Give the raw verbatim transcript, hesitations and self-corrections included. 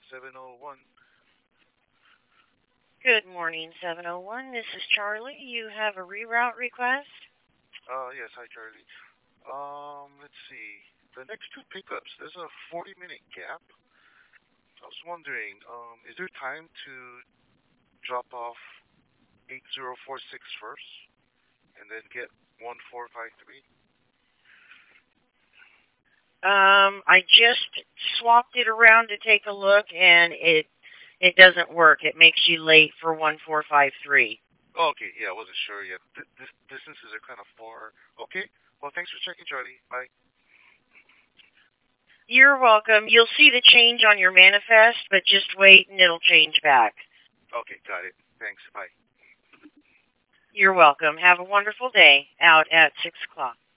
seven oh one. Good morning, seven oh one. This is Charlie. You have a reroute request? Uh, yes, hi, Charlie. Um, let's see. The next two pickups, there's a forty minute gap. I was wondering, um, is there time to drop off eight zero four six first and then get one four five three? Um, I just swapped it around to take a look, and it it doesn't work. It makes you late for one four five three. Oh, okay, yeah, I wasn't sure yet. Th- this distances are kind of far. Okay, well, thanks for checking, Charlie. Bye. You're welcome. You'll see the change on your manifest, but just wait and it'll change back. Okay, got it. Thanks. Bye. You're welcome. Have a wonderful day out at six o'clock.